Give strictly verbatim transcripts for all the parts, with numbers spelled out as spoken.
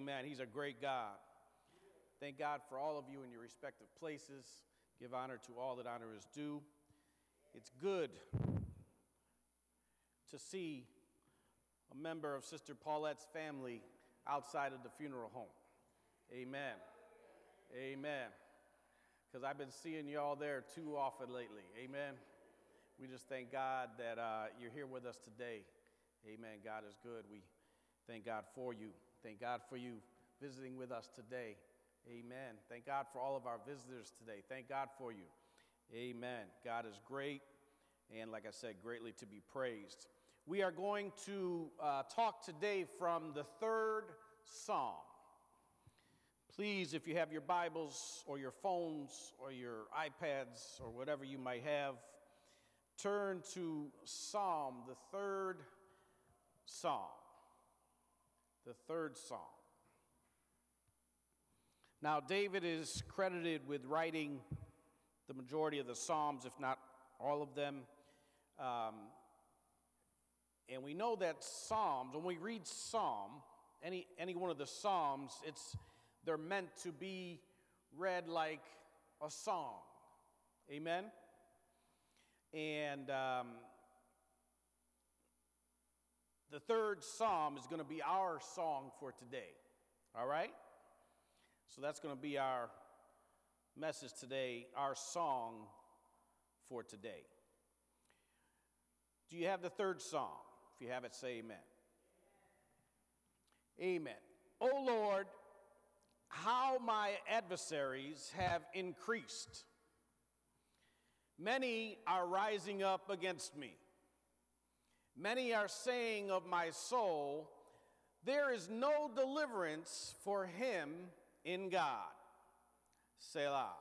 Amen. He's a great God. Thank God for all of you in your respective places. Give honor to all that honor is due. It's good to see a member of Sister Paulette's family outside of the funeral home. Amen. Amen. Because I've been seeing y'all there too often lately. Amen. We just thank God that uh, you're here with us today. Amen. God is good. We thank God for you. Thank God for you visiting with us today. Amen. Thank God for all of our visitors today. Thank God for you. Amen. God is great, and like I said, greatly to be praised. We are going to uh, talk today from the third Psalm. Please, if you have your Bibles or your phones or your iPads or whatever you might have, turn to Psalm, the third Psalm. The third Psalm. Now, David is credited with writing the majority of the Psalms, if not all of them. Um, and we know that Psalms, when we read Psalm, any, any one of the Psalms, it's they're meant to be read like a song. Amen? And um, the third Psalm is going to be our song for today. All right? So that's going to be our message today, our song for today. Do you have the third Psalm? If you have it, say amen. Amen. O Lord, how my adversaries have increased. Many are rising up against me. Many are saying of my soul, there is no deliverance for him in God. Selah.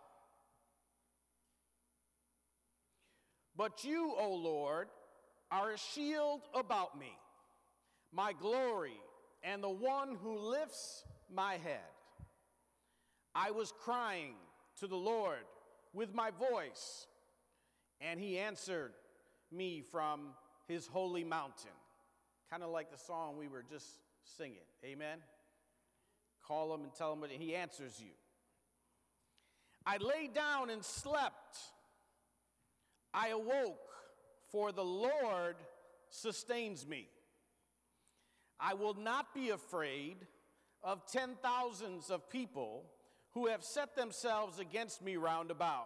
But you, O Lord, are a shield about me, my glory, and the one who lifts my head. I was crying to the Lord with my voice, and he answered me from his holy mountain. Kind of like the song we were just singing. Amen? Call him and tell him, that he answers you. I lay down and slept. I awoke, for the Lord sustains me. I will not be afraid of ten thousands of people who have set themselves against me round about.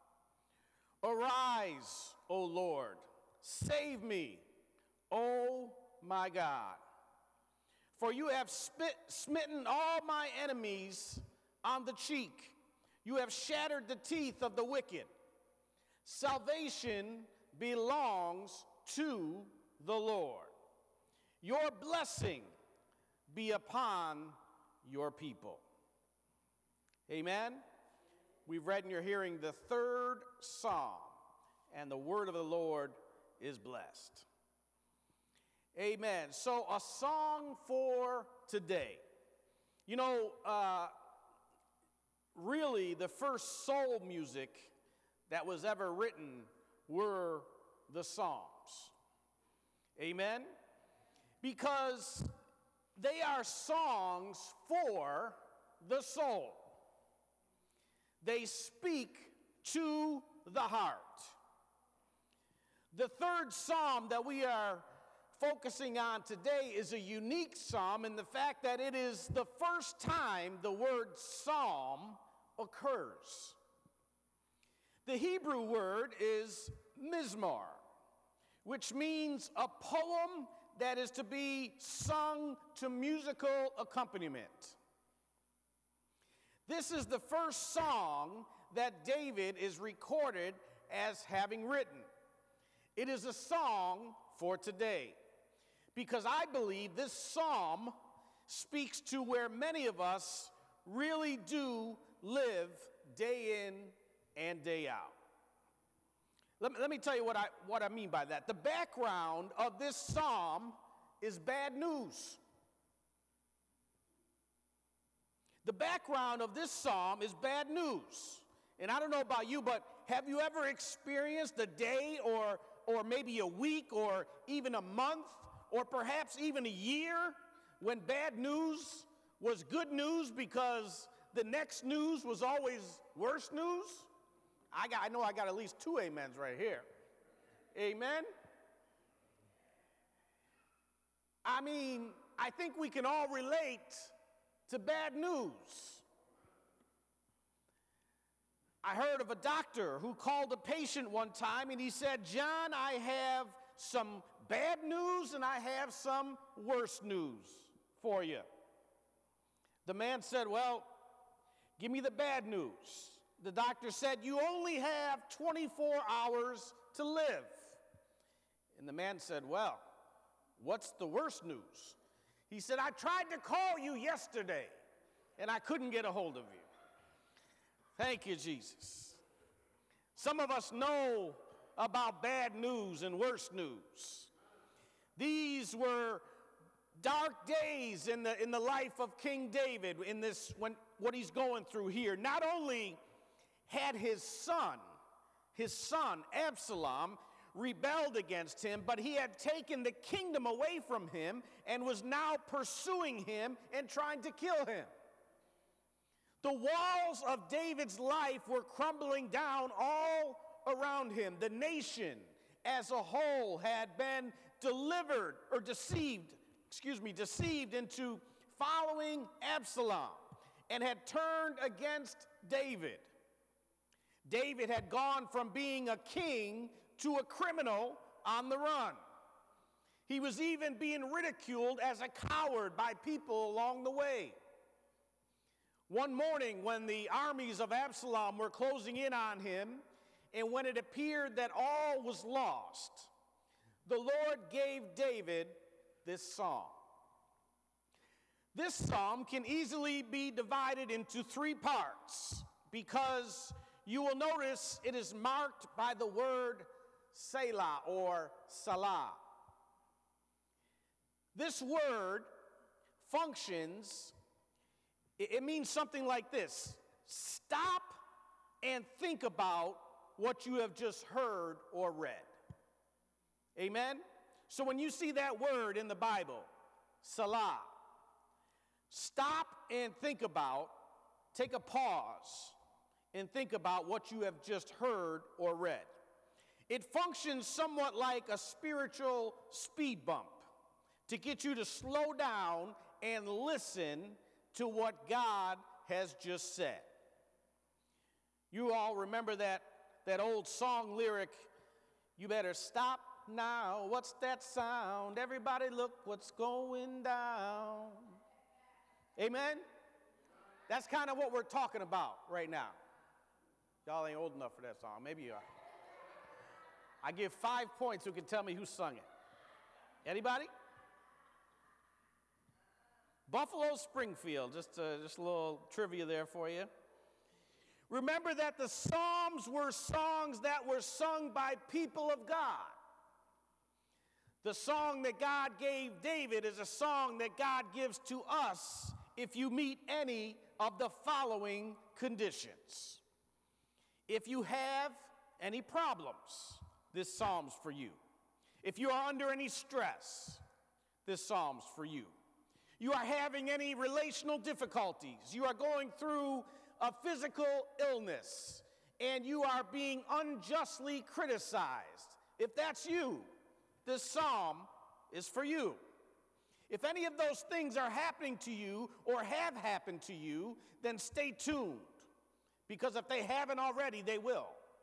Arise, O Lord, save me, O my God. For you have spit, smitten all my enemies on the cheek. You have shattered the teeth of the wicked. Salvation belongs to the Lord. Your blessing be upon your people. Amen. We've read in your hearing the third Psalm, and the word of the Lord is blessed. Amen. So a song for today. You know, uh, really the first soul music that was ever written were the Psalms. Amen. Because they are songs for the soul. They speak to the heart. The third Psalm that we are focusing on today is a unique psalm in the fact that it is the first time the word psalm occurs. The Hebrew word is mizmor, which means a poem that is to be sung to musical accompaniment. This is the first song that David is recorded as having written. It is a song for today, because I believe this psalm speaks to where many of us really do live day in and day out. Let me, let me tell you what I, what I mean by that. The background of this psalm is bad news. The background of this psalm is bad news. And I don't know about you, but have you ever experienced a day or, or maybe a week or even a month or perhaps even a year when bad news was good news because the next news was always worse news? I, got, I know I got at least two amens right here. Amen? I mean, I think we can all relate to bad news. I heard of a doctor who called a patient one time and he said, "John, I have some bad news and I have some worse news for you." The man said, "Well, give me the bad news." The doctor said, "You only have twenty-four hours to live." And the man said, "Well, what's the worst news?" He said, "I tried to call you yesterday and I couldn't get a hold of you." Thank you, Jesus. Some of us know about bad news and worse news. These were dark days in the, in the life of King David, in this, when, what he's going through here. Not only had his son, his son Absalom, rebelled against him, but he had taken the kingdom away from him and was now pursuing him and trying to kill him. The walls of David's life were crumbling down all around him. The nation as a whole had been delivered or deceived, excuse me, deceived into following Absalom and had turned against David. David had gone from being a king to a criminal on the run. He was even being ridiculed as a coward by people along the way. One morning, when the armies of Absalom were closing in on him, and when it appeared that all was lost, the Lord gave David this psalm. This psalm can easily be divided into three parts because you will notice it is marked by the word Selah or Salah. This word functions, it means something like this: stop and think about what you have just heard or read. Amen? So when you see that word in the Bible, Salah, stop and think about, take a pause and think about what you have just heard or read. It functions somewhat like a spiritual speed bump to get you to slow down and listen to what God has just said. You all remember that, that old song lyric, "You better stop now, what's that sound? Everybody look what's going down." Amen? That's kind of what we're talking about right now. Y'all ain't old enough for that song. Maybe you are. I give five points who can tell me who sung it. Anybody? Buffalo Springfield, just, uh, just a little trivia there for you. Remember that the Psalms were songs that were sung by people of God. The song that God gave David is a song that God gives to us if you meet any of the following conditions. If you have any problems, this psalm's for you. If you are under any stress, this psalm's for you. You are having any relational difficulties, you are going through a physical illness, and you are being unjustly criticized. If that's you, this psalm is for you. If any of those things are happening to you or have happened to you, then stay tuned, because if they haven't already, they will.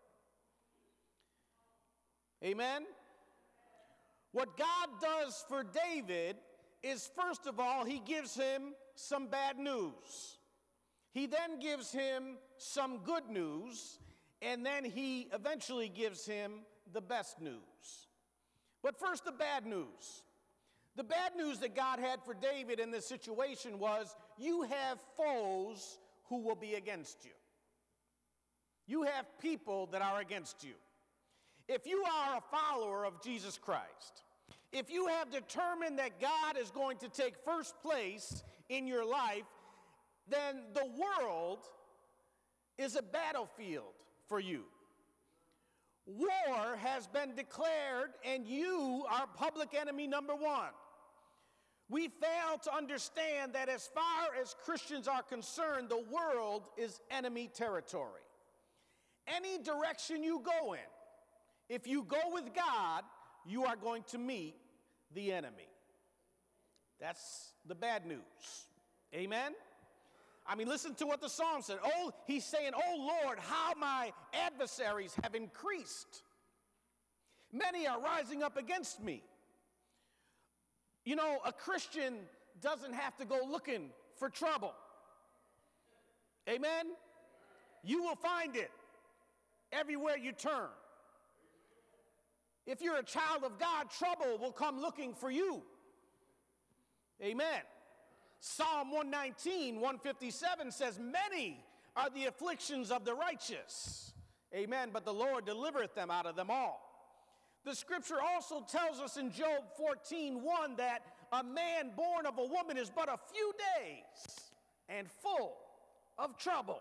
Amen? What God does for David is, first of all, he gives him some bad news. He then gives him some good news, and then he eventually gives him the best news. But first, the bad news. The bad news that God had for David in this situation was, you have foes who will be against you. You have people that are against you. If you are a follower of Jesus Christ, if you have determined that God is going to take first place in your life, then the world is a battlefield for you. War has been declared, and you are public enemy number one. We fail to understand that as far as Christians are concerned, the world is enemy territory. Any direction you go in, if you go with God, you are going to meet the enemy. That's the bad news. Amen? I mean, listen to what the psalm said. Oh, he's saying, oh Lord, how my adversaries have increased. Many are rising up against me. You know, a Christian doesn't have to go looking for trouble. Amen? You will find it everywhere you turn. If you're a child of God, trouble will come looking for you. Amen. Psalm one nineteen, one fifty-seven says, many are the afflictions of the righteous. Amen. But the Lord delivereth them out of them all. The scripture also tells us in Job fourteen, one that a man born of a woman is but a few days and full of trouble.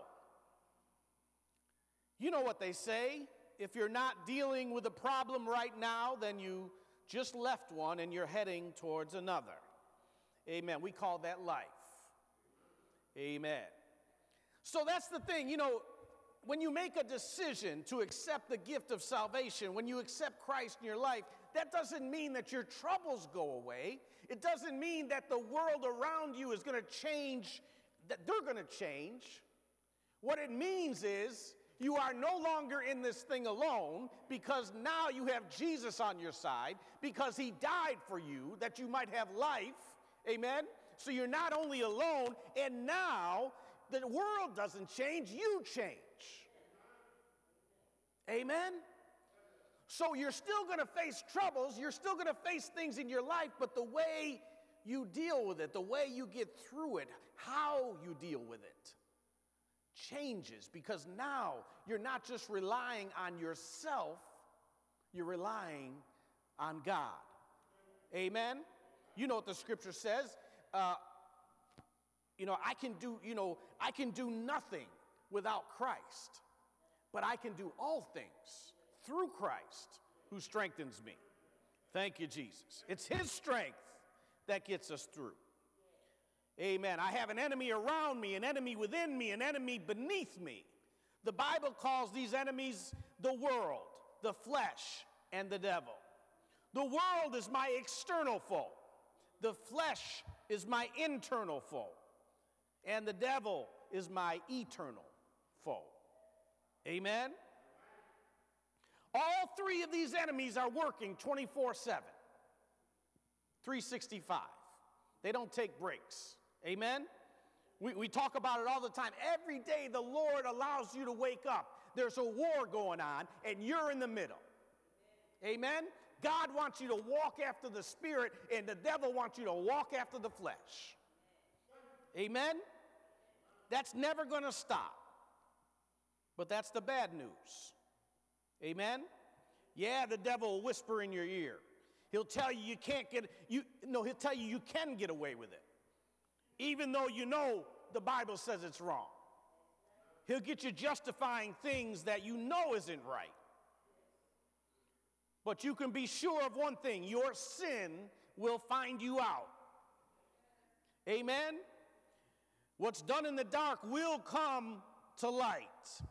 You know what they say. If you're not dealing with a problem right now, then you just left one and you're heading towards another. Amen. We call that life. Amen. So that's the thing, you know, when you make a decision to accept the gift of salvation, when you accept Christ in your life, that doesn't mean that your troubles go away. It doesn't mean that the world around you is going to change, that they're going to change. What it means is you are no longer in this thing alone, because now you have Jesus on your side, because he died for you that you might have life. Amen? So you're not only alone, and now the world doesn't change, you change. Amen? So you're still going to face troubles, you're still going to face things in your life, but the way you deal with it, the way you get through it, how you deal with it changes, because now you're not just relying on yourself, you're relying on God. Amen? You know what the scripture says. Uh, you know, I can do, you know, I can do nothing without Christ, but I can do all things through Christ who strengthens me. Thank you, Jesus. It's his strength that gets us through. Amen. I have an enemy around me, an enemy within me, an enemy beneath me. The Bible calls these enemies the world, the flesh, and the devil. The world is my external foe. The flesh is my internal foe. And the devil is my eternal foe. Amen? All three of these enemies are working twenty-four seven, three sixty-five. They don't take breaks. Amen? We, we talk about it all the time. Every day the Lord allows you to wake up. There's a war going on, and you're in the middle. Amen? God wants you to walk after the Spirit, and the devil wants you to walk after the flesh. Amen? That's never going to stop. But that's the bad news. Amen? Yeah, the devil will whisper in your ear. He'll tell you you can't get, you, no, he'll tell you you can get away with it, even though you know the Bible says it's wrong. He'll get you justifying things that you know isn't right. But you can be sure of one thing: your sin will find you out. Amen? What's done in the dark will come to light.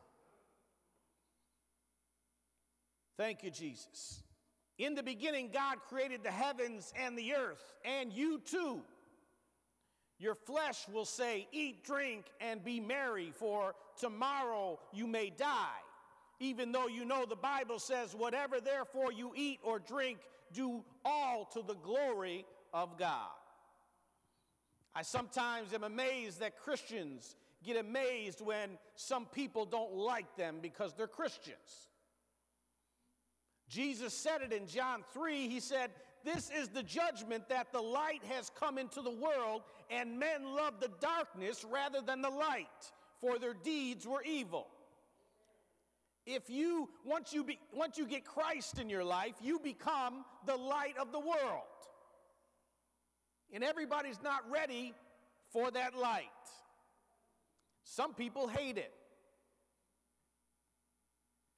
Thank you, Jesus. In the beginning, God created the heavens and the earth, and you too. Your flesh will say, eat, drink, and be merry, for tomorrow you may die. Even though you know the Bible says, whatever therefore you eat or drink, do all to the glory of God. I sometimes am amazed that Christians get amazed when some people don't like them because they're Christians. Jesus said it in John three. He said, this is the judgment, that the light has come into the world, and men love the darkness rather than the light, for their deeds were evil. If you, once you, be, once you get Christ in your life, you become the light of the world. And everybody's not ready for that light. Some people hate it.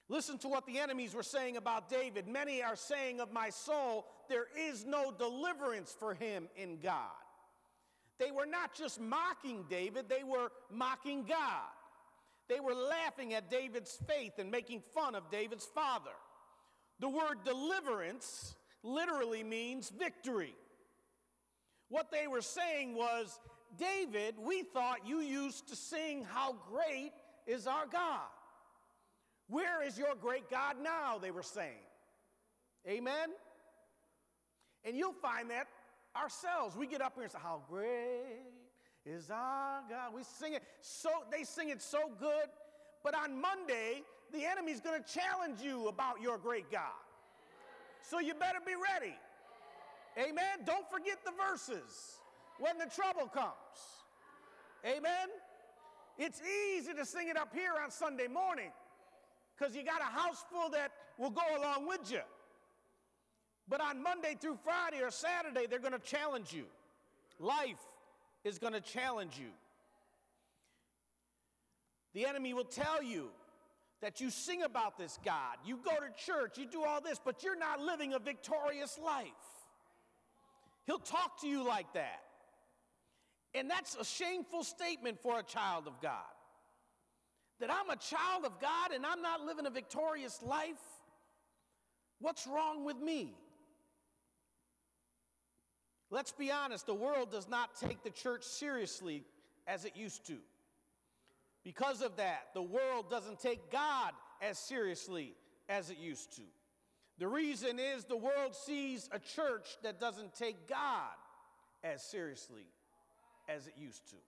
Listen to what the enemies were saying about David. Many are saying of my soul, there is no deliverance for him in God. They were not just mocking David, they were mocking God. They were laughing at David's faith and making fun of David's father. The word deliverance literally means victory. What they were saying was, David, we thought you used to sing, how great is our God. Where is your great God now, they were saying. Amen? And you'll find that ourselves. We get up here and say, how great is our God. We sing it so, they sing it so good, but on Monday, the enemy's going to challenge you about your great God. So you better be ready. Amen? Don't forget the verses when the trouble comes. Amen? It's easy to sing it up here on Sunday morning because you got a house full that will go along with you. But on Monday through Friday or Saturday, they're going to challenge you. Life is going to challenge you. The enemy will tell you that you sing about this God, you go to church, you do all this, but you're not living a victorious life. He'll talk to you like that. And that's a shameful statement for a child of God. That I'm a child of God and I'm not living a victorious life? What's wrong with me? Let's be honest, the world does not take the church seriously as it used to. Because of that, the world doesn't take God as seriously as it used to. The reason is the world sees a church that doesn't take God as seriously as it used to.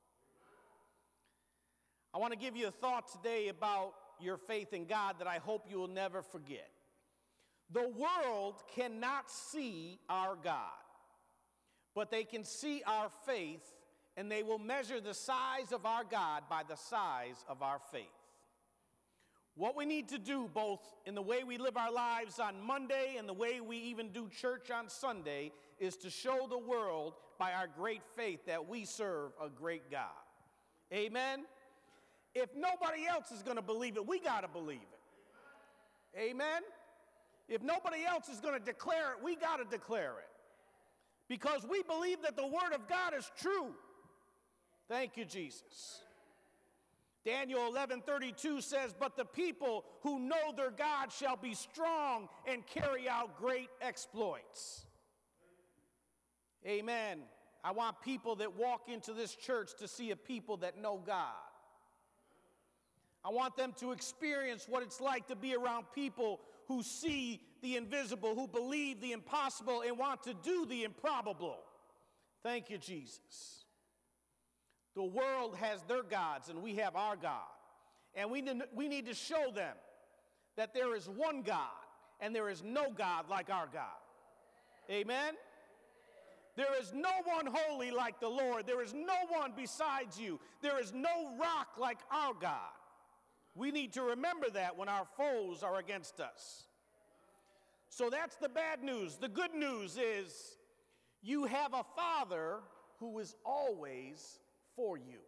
I want to give you a thought today about your faith in God that I hope you will never forget. The world cannot see our God, but they can see our faith, and they will measure the size of our God by the size of our faith. What we need to do, both in the way we live our lives on Monday and the way we even do church on Sunday, is to show the world by our great faith that we serve a great God. Amen? If nobody else is going to believe it, we got to believe it. Amen? If nobody else is going to declare it, we got to declare it. Because we believe that the Word of God is true. Thank you, Jesus. Daniel eleven thirty-two says, but the people who know their God shall be strong and carry out great exploits. Amen. I want people that walk into this church to see a people that know God. I want them to experience what it's like to be around people who see the invisible, who believe the impossible, and want to do the improbable. Thank you, Jesus. The world has their gods, and we have our God. And we, we need to show them that there is one God, and there is no God like our God. Amen? There is no one holy like the Lord. There is no one besides you. There is no rock like our God. We need to remember that when our foes are against us. So that's the bad news. The good news is you have a Father who is always for you.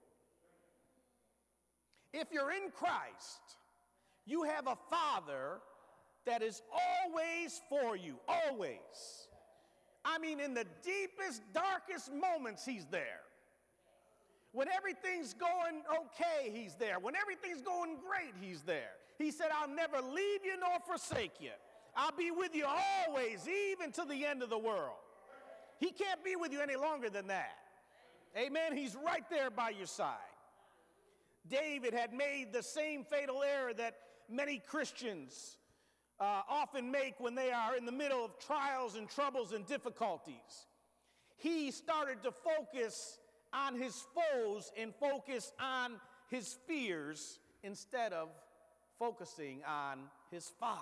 If you're in Christ, you have a Father that is always for you, always. I mean, in the deepest, darkest moments, He's there. When everything's going okay, He's there. When everything's going great, He's there. He said, I'll never leave you nor forsake you. I'll be with you always, even to the end of the world. He can't be with you any longer than that. Amen. He's right there by your side. David had made the same fatal error that many Christians uh, often make when they are in the middle of trials and troubles and difficulties. He started to focus on his foes and focus on his fears instead of focusing on his Father.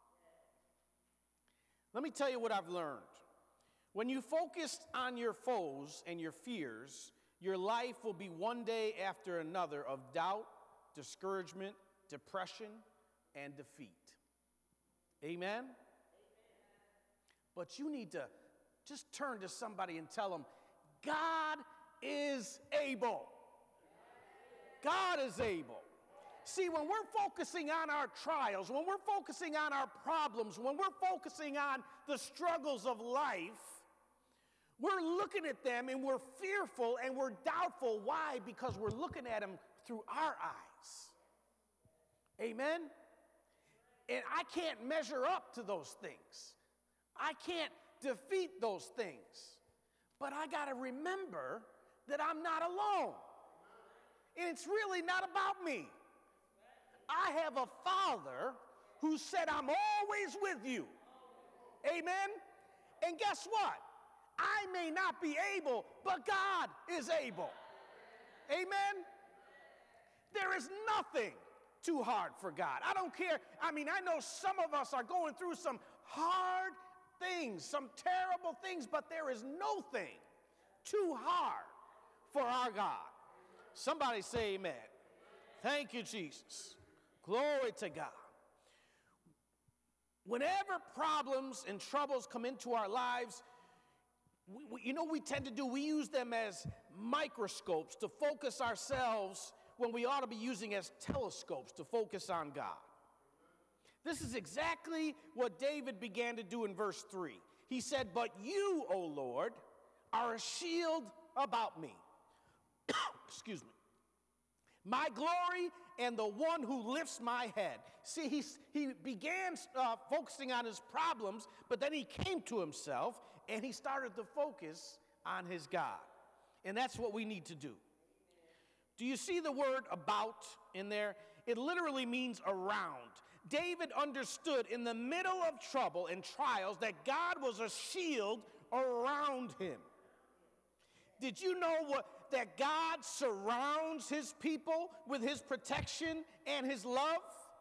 Let me tell you what I've learned. When you focus on your foes and your fears, your life will be one day after another of doubt, discouragement, depression, and defeat. Amen? Amen? But you need to just turn to somebody and tell them, God is able. God is able. See, when we're focusing on our trials, when we're focusing on our problems, when we're focusing on the struggles of life, we're looking at them and we're fearful and we're doubtful. Why? Because we're looking at them through our eyes. Amen? And I can't measure up to those things. I can't defeat those things. But I got to remember that I'm not alone. And it's really not about me. I have a Father who said, I'm always with you. Amen? And guess what? I may not be able, but God is able. Amen? There is nothing too hard for God. I don't care. I mean, I know some of us are going through some hard things, some terrible things, but there is no thing too hard for our God. Somebody say amen. Thank you, Jesus. Glory to God. Whenever problems and troubles come into our lives, we, we, you know what we tend to do? We use them as microscopes to focus ourselves when we ought to be using as telescopes to focus on God. This is exactly what David began to do in verse three. He said, but you, O Lord, are a shield about me. Excuse me. My glory and the one who lifts my head. See, he, he began uh, focusing on his problems, but then he came to himself and he started to focus on his God. And that's what we need to do. Do you see the word about in there? It literally means around. David understood in the middle of trouble and trials that God was a shield around him. Did you know what, that God surrounds his people with his protection and his love?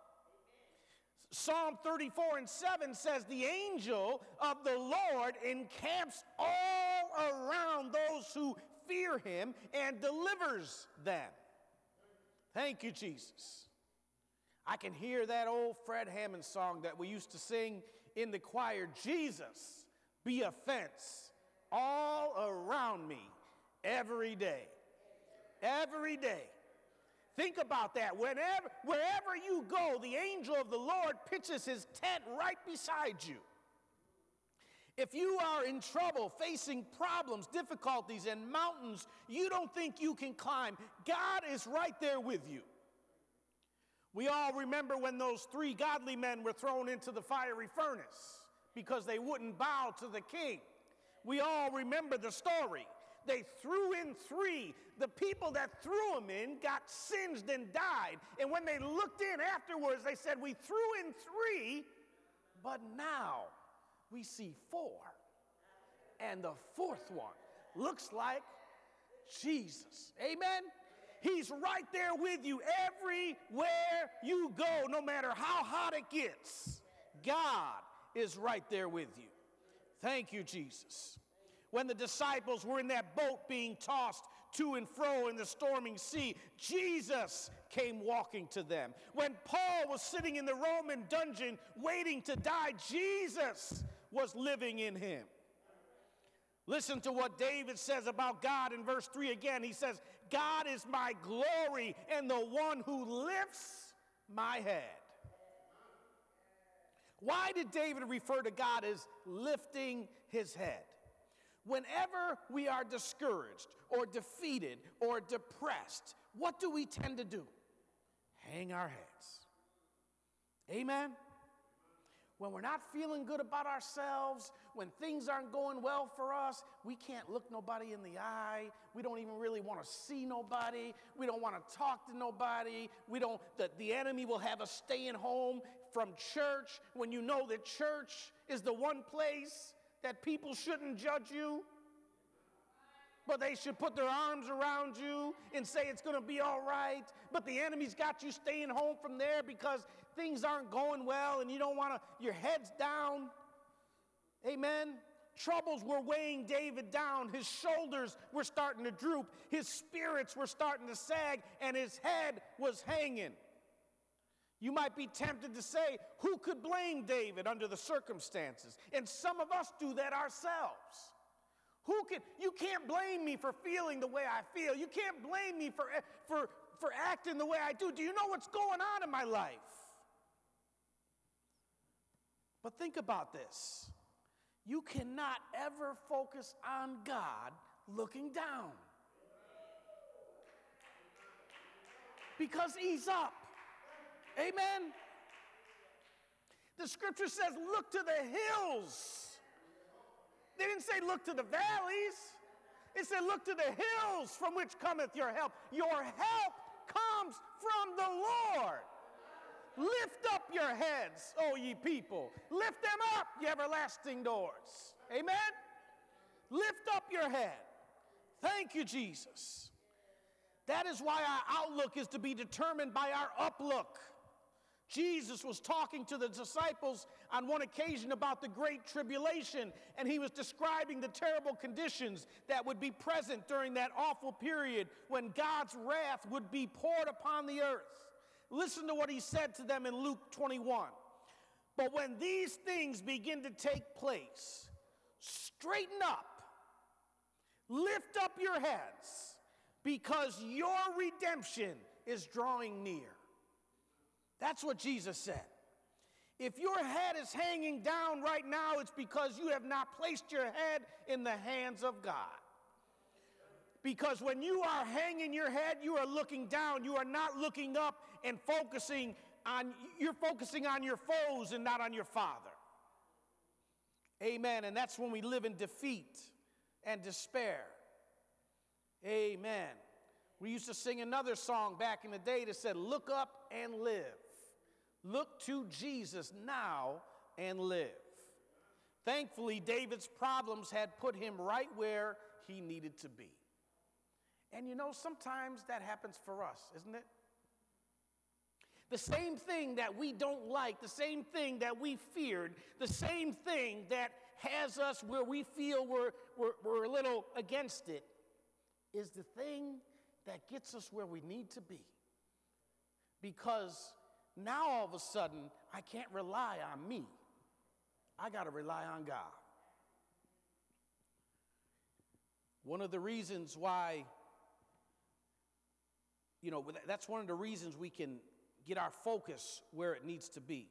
Psalm thirty-four and seven says, the angel of the Lord encamps all around those who fear him and delivers them. Thank you, Jesus. I can hear that old Fred Hammond song that we used to sing in the choir, Jesus, be a fence all around me every day. Every day. Think about that. Whenever, wherever you go, the angel of the Lord pitches his tent right beside you. If you are in trouble, facing problems, difficulties, and mountains you don't think you can climb, God is right there with you. We all remember when those three godly men were thrown into the fiery furnace because they wouldn't bow to the king. We all remember the story. They threw in three. The people that threw them in got singed and died. And when they looked in afterwards, they said, we threw in three, but now we see four. And the fourth one looks like Jesus. Amen? He's right there with you everywhere you go, no matter how hot it gets. God is right there with you. Thank you, Jesus. When the disciples were in that boat being tossed to and fro in the storming sea, Jesus came walking to them. When Paul was sitting in the Roman dungeon waiting to die, Jesus was living in him. Listen to what David says about God in verse three again. He says, God is my glory and the one who lifts my head. Why did David refer to God as lifting his head? Whenever we are discouraged or defeated or depressed, what do we tend to do? Hang our heads. Amen? When we're not feeling good about ourselves, when things aren't going well for us, we can't look nobody in the eye. We don't even really want to see nobody. We don't want to talk to nobody. We don't, the, the enemy will have us staying home from church when you know that church is the one place that people shouldn't judge you, but they should put their arms around you and say it's going to be all right. But the enemy's got you staying home from there because things aren't going well and you don't want to, your head's down. Amen. Troubles were weighing David down. His shoulders were starting to droop. His spirits were starting to sag and his head was hanging. You might be tempted to say, who could blame David under the circumstances? And some of us do that ourselves. Who can, you can't blame me for feeling the way I feel. You can't blame me for, for for acting the way I do? Do you know what's going on in my life? But think about this. You cannot ever focus on God looking down. Because he's up. Amen? The scripture says, look to the hills. They didn't say look to the valleys. It said look to the hills from which cometh your help. Your help comes from the Lord. Lift up your heads, O ye people. Lift them up, ye everlasting doors. Amen? Lift up your head. Thank you, Jesus. That is why our outlook is to be determined by our uplook. Jesus was talking to the disciples on one occasion about the great tribulation, and he was describing the terrible conditions that would be present during that awful period when God's wrath would be poured upon the earth. Listen to what he said to them in Luke twenty-one. But when these things begin to take place, straighten up, lift up your heads, because your redemption is drawing near. That's what Jesus said. If your head is hanging down right now, it's because you have not placed your head in the hands of God. Because when you are hanging your head, you are looking down. You are not looking up and focusing on, you're focusing on your foes and not on your Father. Amen. And that's when we live in defeat and despair. Amen. We used to sing another song back in the day that said, look up and live. Look to Jesus now and live. Thankfully, David's problems had put him right where he needed to be. And you know, sometimes that happens for us, isn't it? The same thing that we don't like, the same thing that we feared, the same thing that has us where we feel we're, we're, we're a little against it, is the thing that gets us where we need to be. Because now all of a sudden, I can't rely on me. I got to rely on God. One of the reasons why, you know, that's one of the reasons we can get our focus where it needs to be.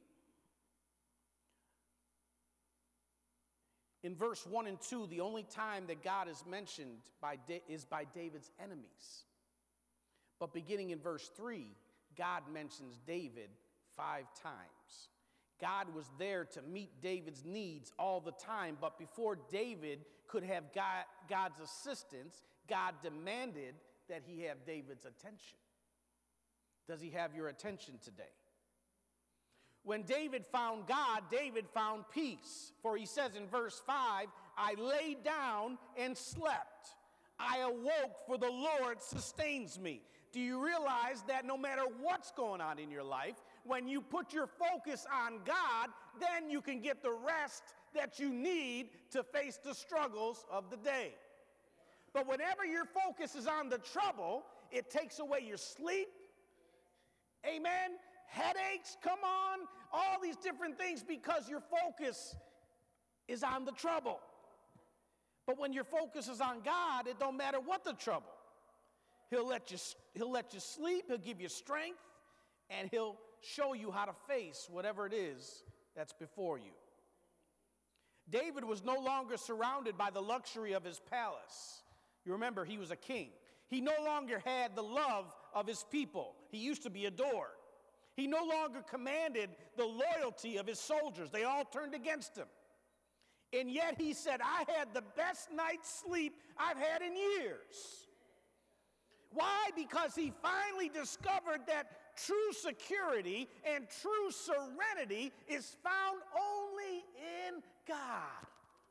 In verse one and two, the only time that God is mentioned by da- is by David's enemies. But beginning in verse three, God mentions David five times. God was there to meet David's needs all the time, but before David could have God, God's assistance, God demanded that he have David's attention. Does he have your attention today? When David found God, David found peace. For he says in verse five, I lay down and slept. I awoke, for the Lord sustains me. Do you realize that no matter what's going on in your life, when you put your focus on God, then you can get the rest that you need to face the struggles of the day. But whenever your focus is on the trouble, it takes away your sleep. Amen. Headaches, come on, all these different things because your focus is on the trouble. But when your focus is on God, it don't matter what the trouble. He'll let you, he'll let you sleep, he'll give you strength, and he'll show you how to face whatever it is that's before you. David was no longer surrounded by the luxury of his palace. You remember, he was a king. He no longer had the love of his people. He used to be adored. He no longer commanded the loyalty of his soldiers. They all turned against him. And yet he said, I had the best night's sleep I've had in years. Why? Because he finally discovered that true security and true serenity is found only in God.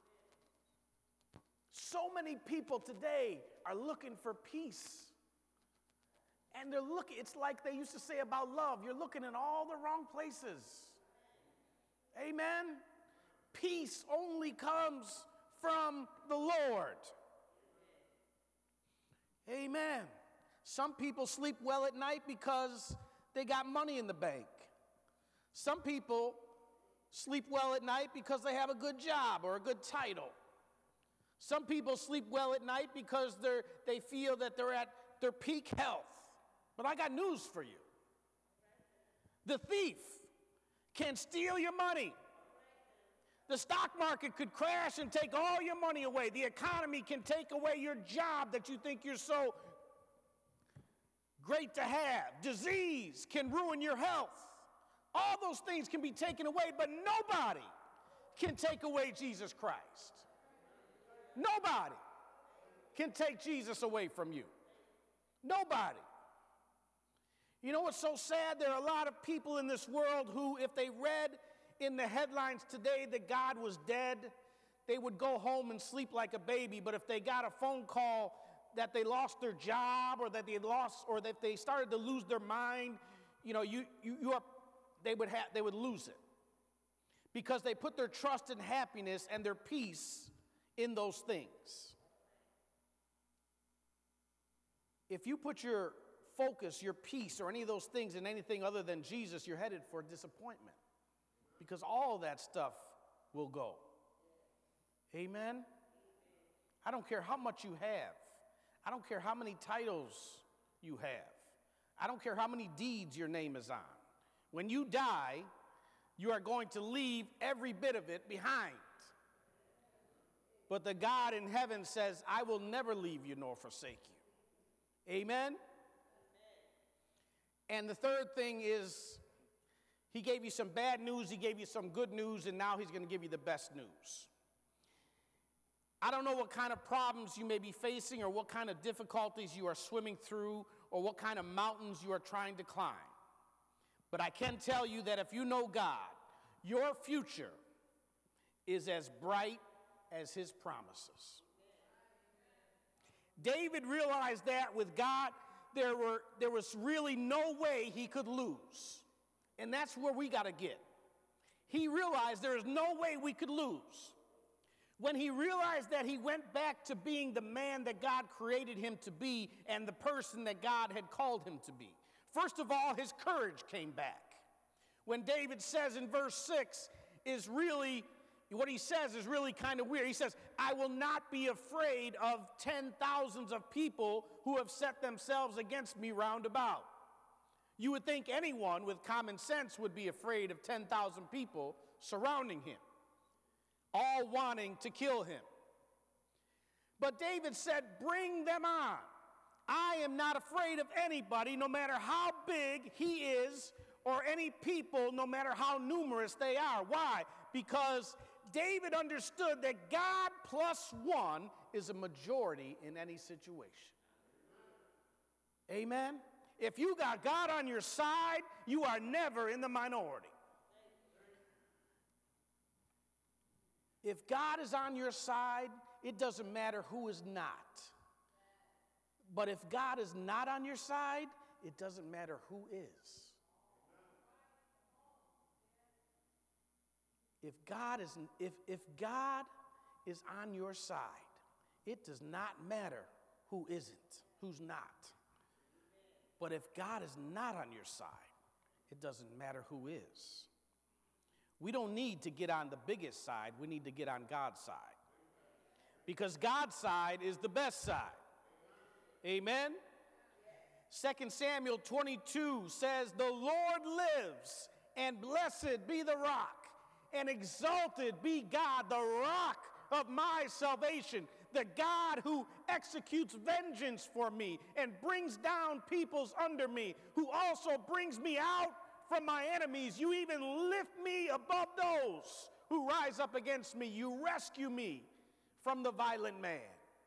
So many people today are looking for peace. And they're looking, it's like they used to say about love, you're looking in all the wrong places. Amen? Peace only comes from the Lord. Amen. Some people sleep well at night because they got money in the bank. Some people sleep well at night because they have a good job or a good title. Some people sleep well at night because they're, they feel that they're at their peak health. But I got news for you. The thief can steal your money. The stock market could crash and take all your money away. The economy can take away your job that you think you're so great to have. Disease can ruin your health. All those things can be taken away, but nobody can take away Jesus Christ. Nobody can take Jesus away from you. Nobody. You know what's so sad? There are a lot of people in this world who, if they read in the headlines today that God was dead, they would go home and sleep like a baby. But if they got a phone call that they lost their job, or that they lost, or that they started to lose their mind, you know, you, you, you are, they would have, they would lose it, because they put their trust and happiness and their peace in those things. If you put your focus, your peace, or any of those things in anything other than Jesus, you're headed for disappointment, because all that stuff will go. Amen? I don't care how much you have. I don't care how many titles you have. I don't care how many deeds your name is on. When you die, you are going to leave every bit of it behind. But the God in heaven says, I will never leave you nor forsake you. Amen? And the third thing is, he gave you some bad news, he gave you some good news, and now he's going to give you the best news. I don't know what kind of problems you may be facing, or what kind of difficulties you are swimming through, or what kind of mountains you are trying to climb. But I can tell you that if you know God, your future is as bright as his promises. David realized that with God, there were there was really no way he could lose. And that's where we got to get. He realized there is no way we could lose. When he realized that, he went back to being the man that God created him to be, and the person that God had called him to be. First of all, his courage came back. When David says in verse six, is really, what he says is really kind of weird. He says, I will not be afraid of ten thousands of people who have set themselves against me round about. You would think anyone with common sense would be afraid of ten thousand people surrounding him, all wanting to kill him. But David said, bring them on. I am not afraid of anybody, no matter how big he is, or any people, no matter how numerous they are. Why? Because David understood that God plus one is a majority in any situation. Amen? If you got God on your side, you are never in the minority. If God is on your side, it doesn't matter who is not. But if God is not on your side, it doesn't matter who is. If God is, if, if God is on your side, it does not matter who isn't, who's not. But if God is not on your side, it doesn't matter who is. We don't need to get on the biggest side. We need to get on God's side. Because God's side is the best side. Amen? Second Samuel twenty-two says, the Lord lives, and blessed be the rock, and exalted be God, the rock of my salvation, the God who executes vengeance for me and brings down peoples under me, who also brings me out from my enemies. You even lift me above those who rise up against me. You rescue me from the violent man.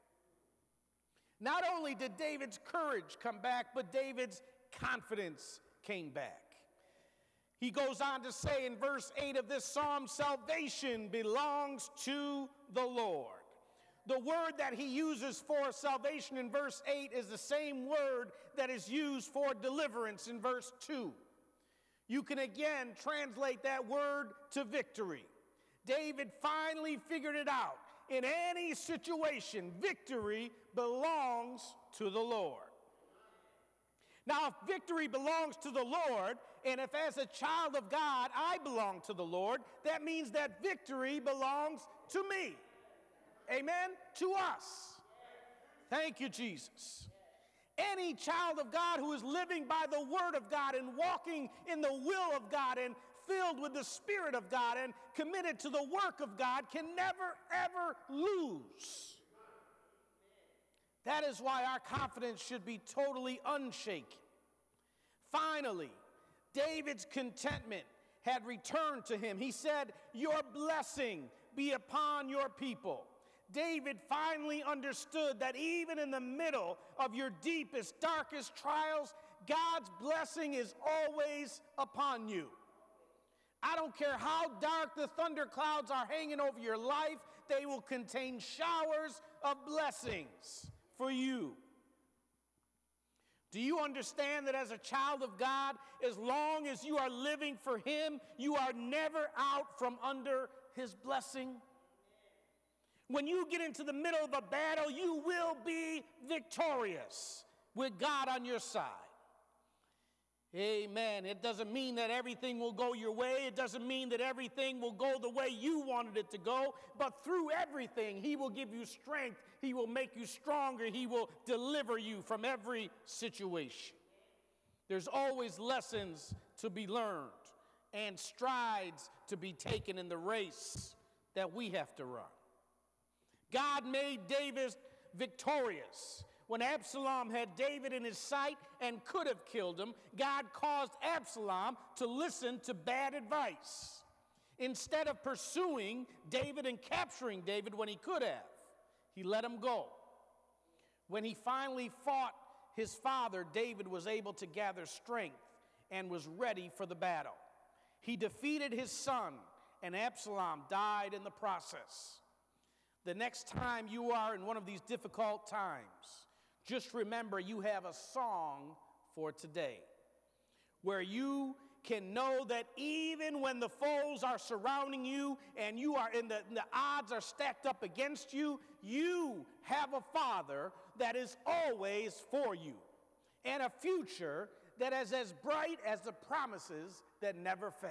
Not only did David's courage come back, but David's confidence came back. He goes on to say in verse eight of this psalm, salvation belongs to the Lord. The word that he uses for salvation in verse eight is the same word that is used for deliverance in verse two. You can again translate that word to victory. David finally figured it out. In any situation, victory belongs to the Lord. Now, if victory belongs to the Lord, and if as a child of God I belong to the Lord, that means that victory belongs to me. Amen? To us. Thank you, Jesus. Any child of God who is living by the word of God and walking in the will of God and filled with the Spirit of God and committed to the work of God can never, ever lose. That is why our confidence should be totally unshaken. Finally, David's contentment had returned to him. He said, "Your blessing be upon your people." David finally understood that even in the middle of your deepest, darkest trials, God's blessing is always upon you. I don't care how dark the thunder clouds are hanging over your life, they will contain showers of blessings for you. Do you understand that as a child of God, as long as you are living for Him, you are never out from under His blessing? When you get into the middle of a battle, you will be victorious with God on your side. Amen. It doesn't mean that everything will go your way. It doesn't mean that everything will go the way you wanted it to go. But through everything, He will give you strength. He will make you stronger. He will deliver you from every situation. There's always lessons to be learned and strides to be taken in the race that we have to run. God made David victorious. When Absalom had David in his sight and could have killed him, God caused Absalom to listen to bad advice. Instead of pursuing David and capturing David when he could have, he let him go. When he finally fought his father, David was able to gather strength and was ready for the battle. He defeated his son, and Absalom died in the process. The next time you are in one of these difficult times, just remember you have a song for today where you can know that even when the foes are surrounding you and you are in the, the odds are stacked up against you, you have a Father that is always for you and a future that is as bright as the promises that never fail.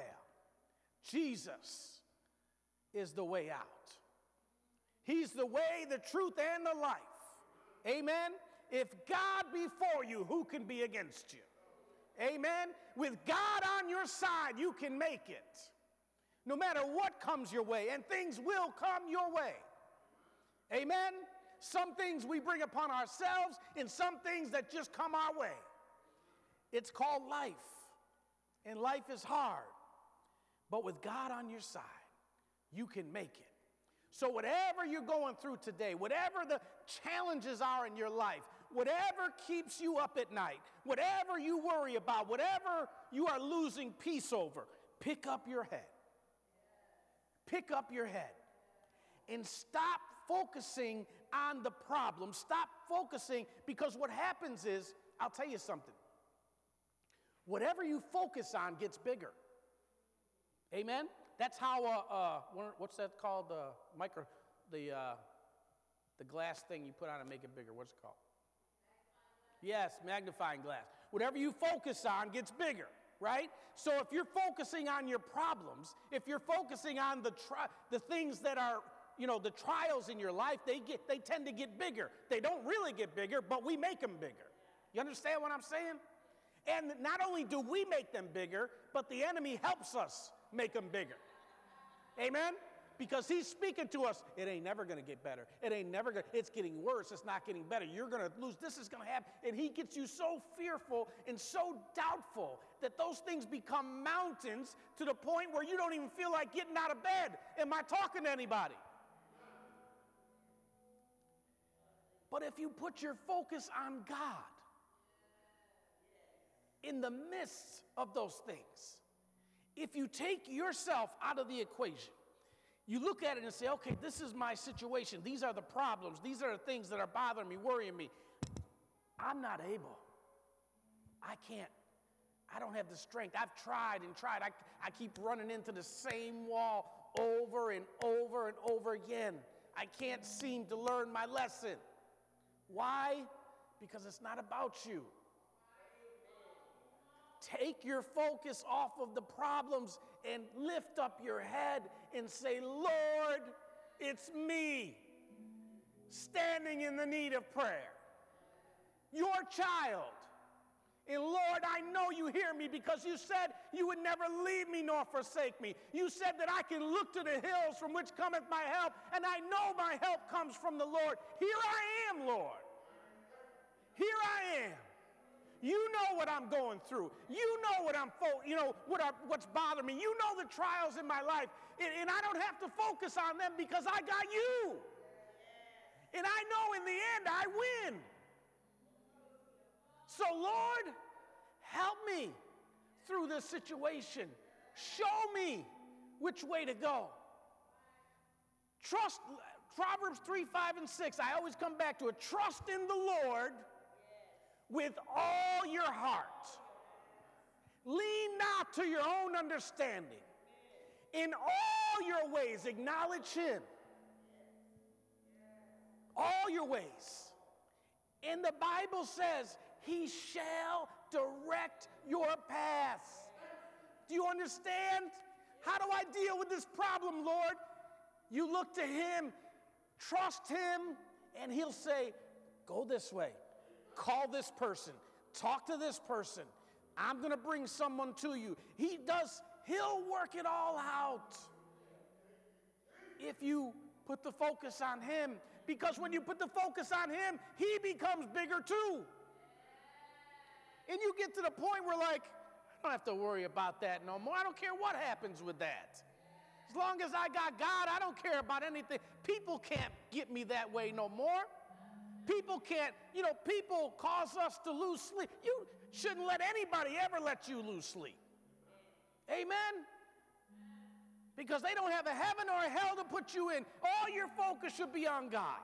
Jesus is the way out. He's the way, the truth, and the life. Amen? If God be for you, who can be against you? Amen? With God on your side, you can make it. No matter what comes your way, and things will come your way. Amen? Some things we bring upon ourselves, and some things that just come our way. It's called life, and life is hard. But with God on your side, you can make it. So whatever you're going through today, whatever the challenges are in your life, whatever keeps you up at night, whatever you worry about, whatever you are losing peace over, pick up your head. Pick up your head. And stop focusing on the problem. Stop focusing, because what happens is, I'll tell you something. Whatever you focus on gets bigger. Amen? That's how, uh, uh, what's that called? The uh, micro, the, uh, the glass thing you put on and make it bigger. What's it called? Yes, magnifying glass. Whatever you focus on gets bigger, right? So if you're focusing on your problems, if you're focusing on the tri- the things that are, you know, the trials in your life, they get, they tend to get bigger. They don't really get bigger, but we make them bigger. You understand what I'm saying? And not only do we make them bigger, but the enemy helps us make them bigger. Amen? Because he's speaking to us, it ain't never going to get better. It ain't never going to, it's getting worse. It's not getting better. You're going to lose. This is going to happen. And he gets you so fearful and so doubtful that those things become mountains to the point where you don't even feel like getting out of bed. Am I talking to anybody? But if you put your focus on God in the midst of those things, if you take yourself out of the equation, you look at it and say, okay, this is my situation. These are the problems. These are the things that are bothering me, worrying me. I'm not able. I can't. I don't have the strength. I've tried and tried. I, I keep running into the same wall over and over and over again. I can't seem to learn my lesson. Why? Because it's not about you. Take your focus off of the problems and lift up your head and say, Lord, it's me standing in the need of prayer. your child. And Lord, I know you hear me because you said you would never leave me nor forsake me. You said that I can look to the hills from which cometh my help, and I know my help comes from the Lord. Here I am, Lord. Here I am. You know what I'm going through. You know what I'm, fo- you know what are, what's bothering me. You know the trials in my life, and, and I don't have to focus on them because I got you. And I know in the end I win. So, Lord, help me through this situation. Show me which way to go. Trust, Proverbs three, five, and six, I always come back to it. Trust in the Lord with all your heart. Lean not to your own understanding. In all your ways, acknowledge him. All your ways. And the Bible says, he shall direct your path. Do you understand? How do I deal with this problem, Lord? You look to him, trust him, and he'll say, go this way. Call this person. Talk to this person. I'm going to bring someone to you. He does, he'll work it all out. If you put the focus on him, because when you put the focus on him, he becomes bigger too. And you get to the point where, like, I don't have to worry about that no more. I don't care what happens with that. As long as I got God, I don't care about anything. People can't get me that way no more. People can't, you know, people cause us to lose sleep. You shouldn't let anybody ever let you lose sleep. Amen? Because they don't have a heaven or a hell to put you in. All your focus should be on God.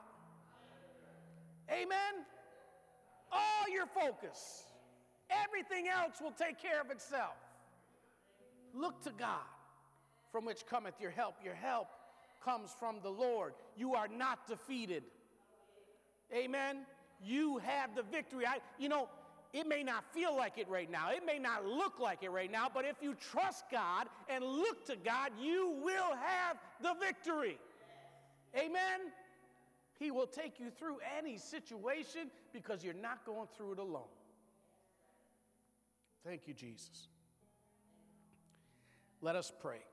Amen? All your focus. Everything else will take care of itself. Look to God, from which cometh your help. Your help comes from the Lord. You are not defeated. Amen? You have the victory. I, you know, it may not feel like it right now. It may not look like it right now, but if you trust God and look to God, you will have the victory. Amen? He will take you through any situation because you're not going through it alone. Thank you, Jesus. Let us pray.